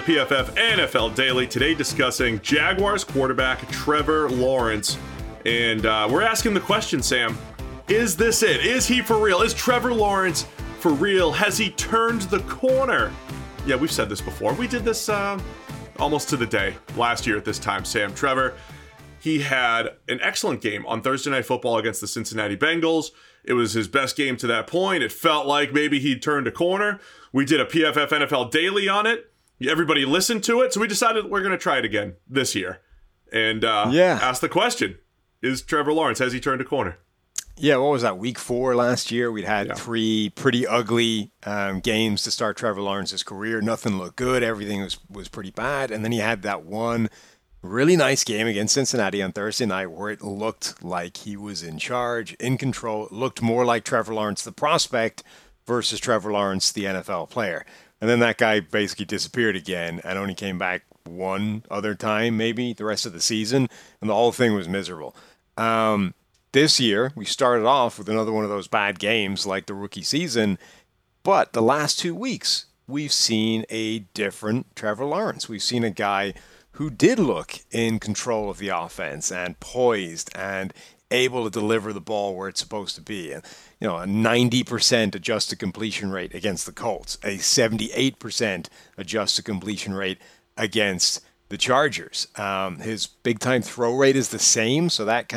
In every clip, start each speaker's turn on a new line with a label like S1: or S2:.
S1: PFF NFL Daily. Today discussing Jaguars quarterback Trevor Lawrence. And we're asking the question, Sam, is this it? Is he for real? Is Trevor Lawrence for real? Has he turned the corner? Yeah, we've said this before. We did this almost to the day last year at this time, Sam. Trevor, he had an excellent game on Thursday Night Football against the Cincinnati Bengals. It was his best game to that point. It felt like maybe he'd turned a corner. We did a PFF NFL Daily on it. Everybody listened to it, so we decided we're going to try it again this year. And ask the question, is Trevor Lawrence, has he turned a corner?
S2: Yeah, what was that, week 4 last year? We'd had 3 pretty ugly games to start Trevor Lawrence's career. Nothing looked good. Everything was pretty bad. And then he had that one really nice game against Cincinnati on Thursday night where it looked like he was in charge, in control. It looked more like Trevor Lawrence, the prospect, versus Trevor Lawrence, the NFL player. And then that guy basically disappeared again and only came back one other time, maybe, the rest of the season. And the whole thing was miserable. This year, we started off with another one of those bad games like the rookie season. But the last 2 weeks, we've seen a different Trevor Lawrence. We've seen a guy who did look in control of the offense and poised and able to deliver the ball where it's supposed to be. And, a 90% adjusted completion rate against the Colts, a 78% adjusted completion rate against the Chargers. His big-time throw rate is the same, so that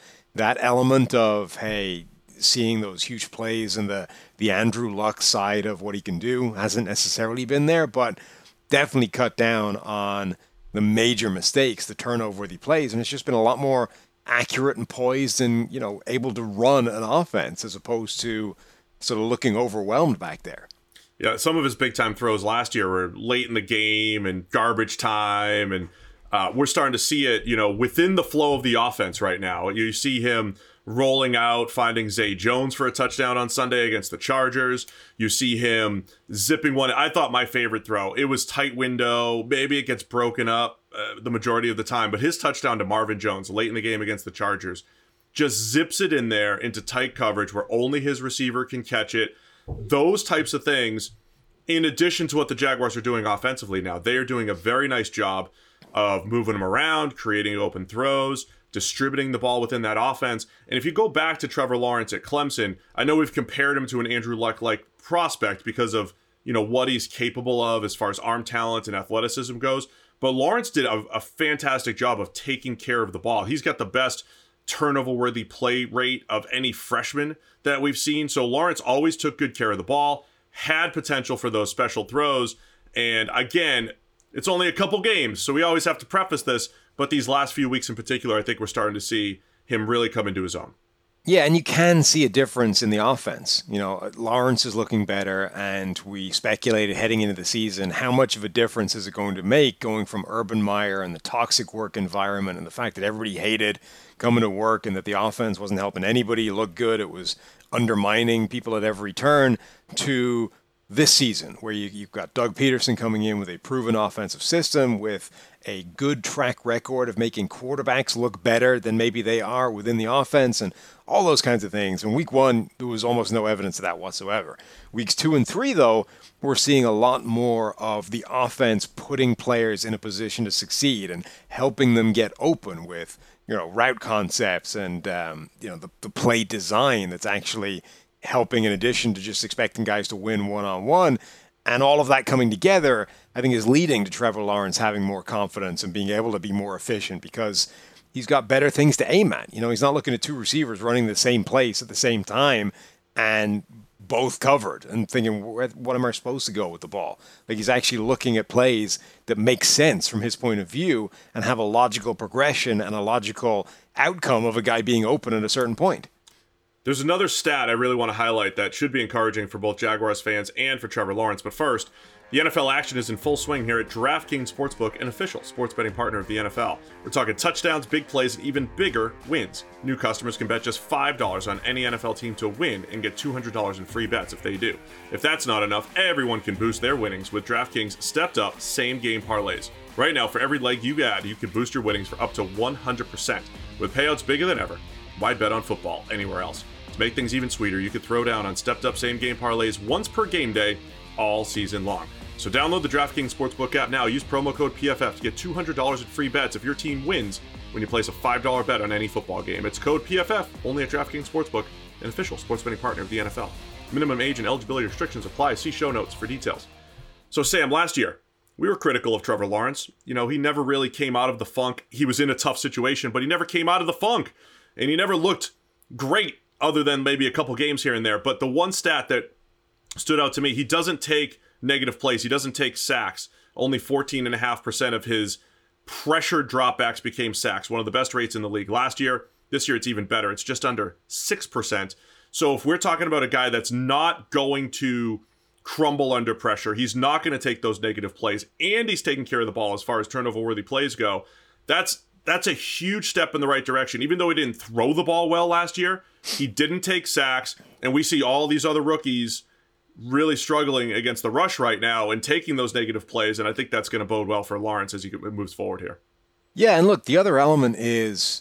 S2: element of, hey, seeing those huge plays and the Andrew Luck side of what he can do hasn't necessarily been there, but definitely cut down on the major mistakes, the turnover-worthy plays, and it's just been a lot more accurate and poised and, able to run an offense as opposed to sort of looking overwhelmed back there.
S1: Yeah, some of his big-time throws last year were late in the game and garbage time, and we're starting to see it, within the flow of the offense right now. You see him rolling out, finding Zay Jones for a touchdown on Sunday against the Chargers. You see him zipping one. I thought my favorite throw, it was tight window. Maybe it gets broken up the majority of the time, but his touchdown to Marvin Jones late in the game against the Chargers just zips it in there into tight coverage where only his receiver can catch it. Those types of things, in addition to what the Jaguars are doing offensively now, they are doing a very nice job of moving him around, creating open throws, distributing the ball within that offense. And if you go back to Trevor Lawrence at Clemson, I know we've compared him to an Andrew Luck-like prospect because of, what he's capable of as far as arm talent and athleticism goes. But Lawrence did a fantastic job of taking care of the ball. He's got the best turnover-worthy play rate of any freshman that we've seen. So Lawrence always took good care of the ball, had potential for those special throws. And again, it's only a couple games, so we always have to preface this. But these last few weeks in particular, I think we're starting to see him really come into his own.
S2: Yeah, and you can see a difference in the offense. Lawrence is looking better, and we speculated heading into the season, how much of a difference is it going to make going from Urban Meyer and the toxic work environment and the fact that everybody hated coming to work and that the offense wasn't helping anybody look good, it was undermining people at every turn, to this season where you've got Doug Peterson coming in with a proven offensive system with a good track record of making quarterbacks look better than maybe they are within the offense and all those kinds of things. In week 1, there was almost no evidence of that whatsoever. Weeks 2 and 3, though, we're seeing a lot more of the offense putting players in a position to succeed and helping them get open with, route concepts and, the play design that's actually helping in addition to just expecting guys to win one-on-one. And all of that coming together, I think, is leading to Trevor Lawrence having more confidence and being able to be more efficient because he's got better things to aim at. He's not looking at 2 receivers running the same place at the same time and both covered and thinking, what am I supposed to go with the ball? Like, he's actually looking at plays that make sense from his point of view and have a logical progression and a logical outcome of a guy being open at a certain point.
S1: There's another stat I really want to highlight that should be encouraging for both Jaguars fans and for Trevor Lawrence. But first, the NFL action is in full swing here at DraftKings Sportsbook, an official sports betting partner of the NFL. We're talking touchdowns, big plays, and even bigger wins. New customers can bet just $5 on any NFL team to win and get $200 in free bets if they do. If that's not enough, everyone can boost their winnings with DraftKings stepped-up same-game parlays. Right now, for every leg you add, you can boost your winnings for up to 100%. With payouts bigger than ever, why bet on football anywhere else? To make things even sweeter, you could throw down on stepped-up same-game parlays once per game day all season long. So download the DraftKings Sportsbook app now. Use promo code PFF to get $200 in free bets if your team wins when you place a $5 bet on any football game. It's code PFF, only at DraftKings Sportsbook, an official sports betting partner of the NFL. Minimum age and eligibility restrictions apply. See show notes for details. So Sam, last year, we were critical of Trevor Lawrence. You know, he never really came out of the funk. He was in a tough situation, but he never came out of the funk. And he never looked great other than maybe a couple games here and there. But the one stat that stood out to me, he doesn't take negative plays. He doesn't take sacks. Only 14.5% of his pressure dropbacks became sacks, one of the best rates in the league last year. This year, it's even better. It's just under 6%. So if we're talking about a guy that's not going to crumble under pressure, he's not going to take those negative plays, and he's taking care of the ball as far as turnover-worthy plays go, that's a huge step in the right direction. Even though he didn't throw the ball well last year, he didn't take sacks, and we see all these other rookies really struggling against the rush right now and taking those negative plays, and I think that's going to bode well for Lawrence as he moves forward here.
S2: Yeah, and look, the other element is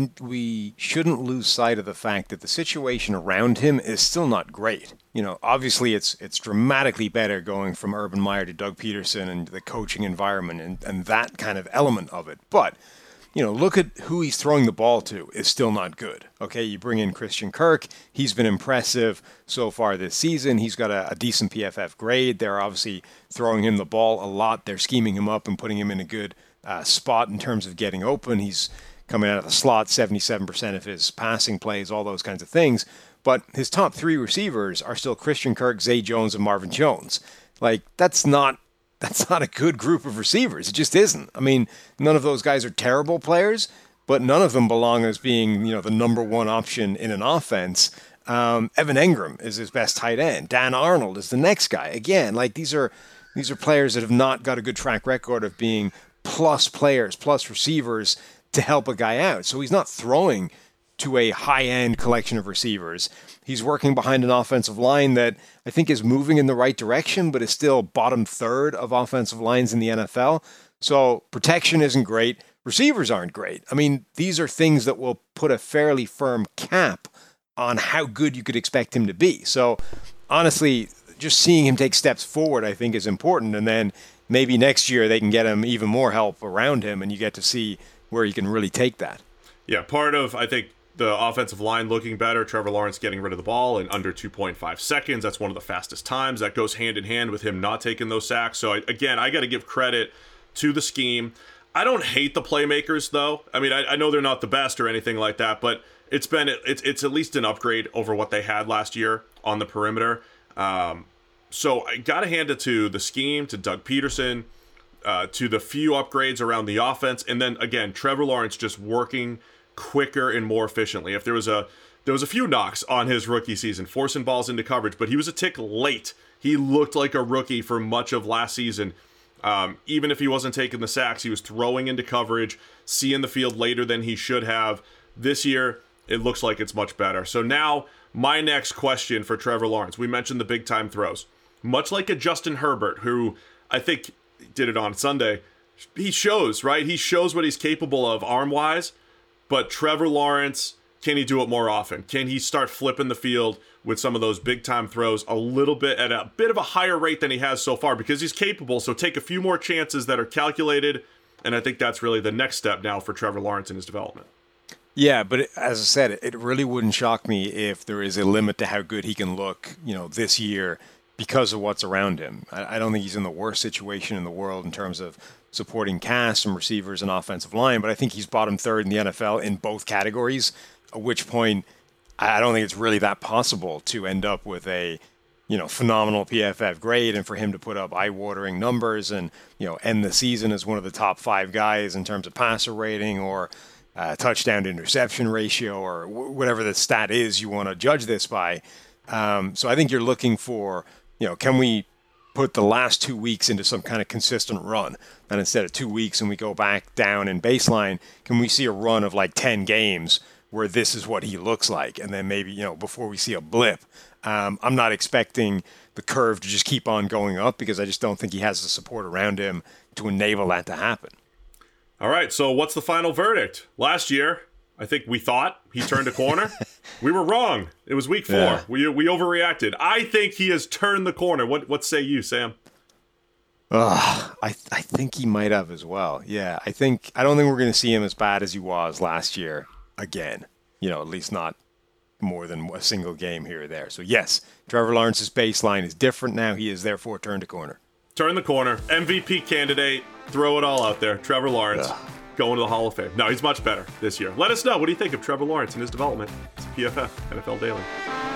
S2: we shouldn't lose sight of the fact that the situation around him is still not great. You know, obviously it's dramatically better going from Urban Meyer to Doug Peterson and the coaching environment and that kind of element of it. But, you know, look at who he's throwing the ball to is still not good. Okay, you bring in Christian Kirk. He's been impressive so far this season. He's got a decent PFF grade. They're obviously throwing him the ball a lot. They're scheming him up and putting him in a good spot in terms of getting open. He's coming out of the slot, 77% of his passing plays, all those kinds of things. But his top three receivers are still Christian Kirk, Zay Jones, and Marvin Jones. Like, that's not a good group of receivers. It just isn't. I mean, none of those guys are terrible players, but none of them belong as being, you know, the number one option in an offense. Evan Engram is his best tight end. Dan Arnold is the next guy. Again, like these are players that have not got a good track record of being plus players, plus receivers to help a guy out. So he's not throwing to a high-end collection of receivers. He's working behind an offensive line that I think is moving in the right direction, but is still bottom third of offensive lines in the NFL. So protection isn't great. Receivers aren't great. I mean, these are things that will put a fairly firm cap on how good you could expect him to be. So honestly, just seeing him take steps forward, I think, is important. And then maybe next year they can get him even more help around him, and you get to see where he can really take that.
S1: Yeah, part of, I think, the offensive line looking better, Trevor Lawrence getting rid of the ball in under 2.5 seconds. That's one of the fastest times. That goes hand in hand with him not taking those sacks. So, again, I got to give credit to the scheme. I don't hate the playmakers, though. I mean, I know they're not the best or anything like that, but it's at least an upgrade over what they had last year on the perimeter. So I got to hand it to the scheme, to Doug Peterson, to the few upgrades around the offense. And then, again, Trevor Lawrence just working quicker and more efficiently. If there was a few knocks on his rookie season, forcing balls into coverage, but he was a tick late. He looked like a rookie for much of last season. Even if he wasn't taking the sacks, he was throwing into coverage, seeing the field later than he should have. This year, it looks like it's much better. So now, my next question for Trevor Lawrence. We mentioned the big-time throws. Much like a Justin Herbert, who I think did it on Sunday, he shows, right? He shows what he's capable of arm-wise, but Trevor Lawrence, can he do it more often? Can he start flipping the field with some of those big-time throws a little bit at a bit of a higher rate than he has so far? Because he's capable, so take a few more chances that are calculated, and I think that's really the next step now for Trevor Lawrence in his development.
S2: Yeah, but as I said, it really wouldn't shock me if there is a limit to how good he can look, you know, this year because of what's around him. I don't think he's in the worst situation in the world in terms of supporting cast and receivers and offensive line, but I think he's bottom third in the NFL in both categories, at which point I don't think it's really that possible to end up with a, you know, phenomenal PFF grade and for him to put up eye-watering numbers and, you know, end the season as one of the top 5 guys in terms of passer rating or touchdown to interception ratio or whatever the stat is you want to judge this by. So I think you're looking for, you know, can we put the last 2 weeks into some kind of consistent run? And instead of 2 weeks and we go back down in baseline, can we see a run of like 10 games where this is what he looks like? And then maybe, you know, before we see a blip. I'm not expecting the curve to just keep on going up because I just don't think he has the support around him to enable that to happen.
S1: All right, so what's the final verdict? Last year, I think we thought he turned a corner. We were wrong. It was week 4. Yeah. We overreacted. I think he has turned the corner. What say you, Sam?
S2: I think he might have as well. Yeah, I don't think we're going to see him as bad as he was last year again. At least not more than a single game here or there. So yes, Trevor Lawrence's baseline is different now. He has therefore turned a corner.
S1: Turn the corner. MVP candidate. Throw it all out there. Trevor Lawrence going to the Hall of Fame. No, he's much better this year. Let us know. What do you think of Trevor Lawrence and his development? It's PFF NFL Daily.